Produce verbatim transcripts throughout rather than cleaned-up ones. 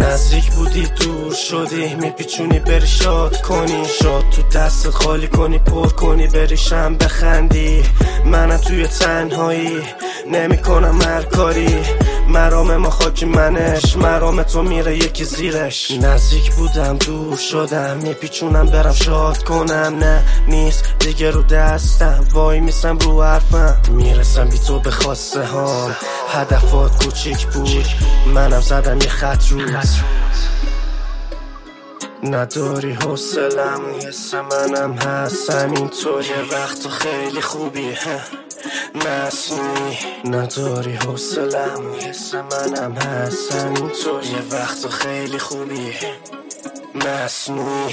نزدیک بودی دور شدی، میپیچونی بری شاد کنی، شاد تو دست خالی کنی پر کنی بری شم بخندی. منم توی تنهایی نمیکنم هر کاری، مرام ما خاکی منش، مرام تو میره یکی زیرش. نزدیک بودم دور شدم، میپیچونم برم شاد کنم، نه نیست دیگه رو دستم، وای میسم رو حرفم، میرسم بی تو به خواسته هام. هدفات کوچیک بود منم زدم یه خط روت، نداری حوصلم حس منم هست همینطور، یه وقت خیلی خوبی مصنوعی. نداری حوصلم حس منم هست همینطور، یه وقت خیلی خوبی مصنوعی.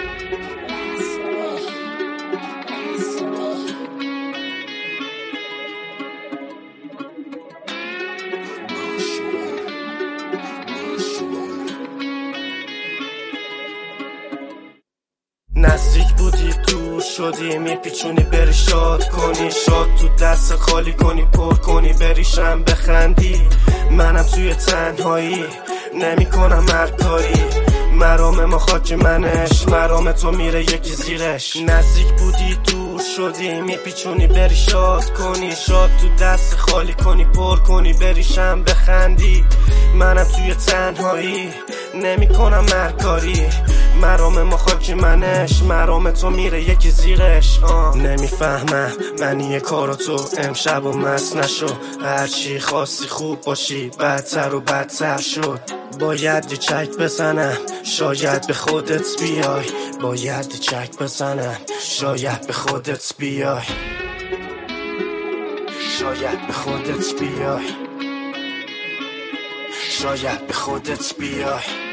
نزدیک بودی دور شدی، میپیچونی بری شاد کنی، شاد تو دست خالی کنی پر کنی بری شم بخندی. منم توی تنهایی نمیکنم هر کاری، مرام ما خاک منش، مرام تو میره یکی زیرش. نزدیک بودی دور شدی، میپیچونی بری شاد کنی، شاد تو دست خالی کنی پر کنی بری شم بخندی. منم توی تنهایی نمیکنم هر کاری، مرام ما خاک منش، مرام تو میره یکی زیرش. آه. نمیفهمم من یه کارو تو امشب و مست نشو، هرچی خواستی خوب باشی بدتر و بدتر شد. باید یه چک بزنم شاید به خودت بیای، باید یه چک بزنم شاید به خودت بیای، شاید به خودت بیای، شاید به خودت بیای.